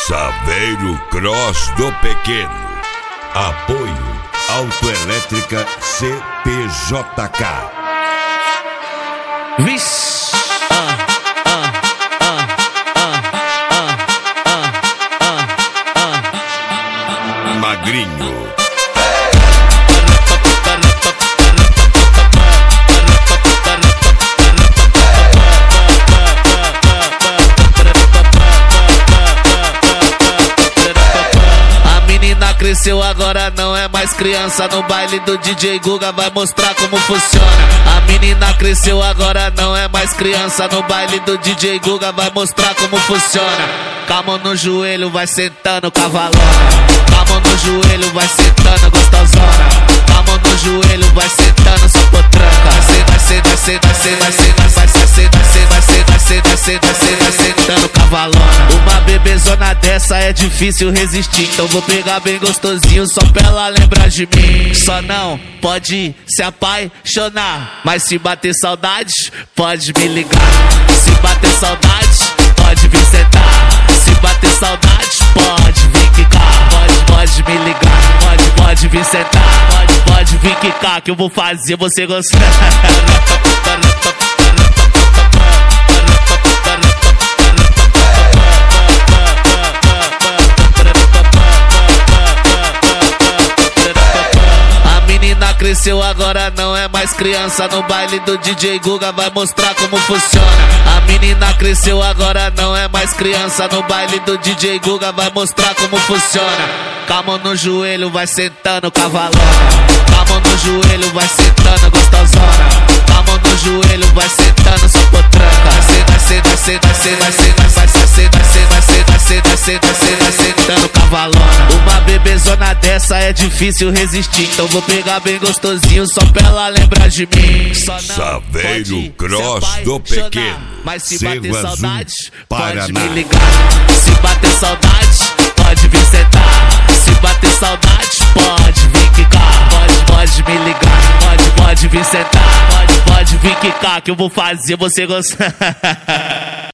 Saveiro Cross do Pequeno. Apoio Autoelétrica CPJK. Vixe. Magrinho. Cresceu, agora não é mais criança. No baile do DJ Guga vai mostrar como funciona. A menina cresceu, agora não é mais criança. No baile do DJ Guga vai mostrar como funciona. Com a mão no joelho vai sentando cavalona. Com a mão no joelho vai sentando gostosona. Com a mão no joelho vai sentando só potranca. Vai sentando cavalona. Uma bebezona dessa é difícil resistir, então vou pegar bem gostosinho só pra ela lembrar de mim. Só não pode se apaixonar, mas se bater saudade, pode me ligar. Se bater saudade, pode vir sentar. Se bater saudade, pode vir quicar. Pode me ligar, pode vir sentar. Pode vir quicar que eu vou fazer você gostar. Cresceu, agora não é mais criança. No baile do DJ Guga vai mostrar como funciona. A menina cresceu, agora não é mais criança. No baile do DJ Guga vai mostrar como funciona. Com a mão no joelho vai sentando cavalona. Com a mão no joelho vai sentando gostosona. Com a mão no joelho vai sentando só potranca. Vai sentando cavalona. Uma bebezona dessa é difícil resistir, então vou pegar bem gostosinho só pra ela lembrar de mim. Saveiro Cross do Pequeno. Mas se bater saudade, Paraná. pode me ligar. Se bater saudade, pode vir sentar. Se bater saudade, pode vir quicar. Pode me ligar, pode vir sentar. Pode vir quicar que eu vou fazer você gostar.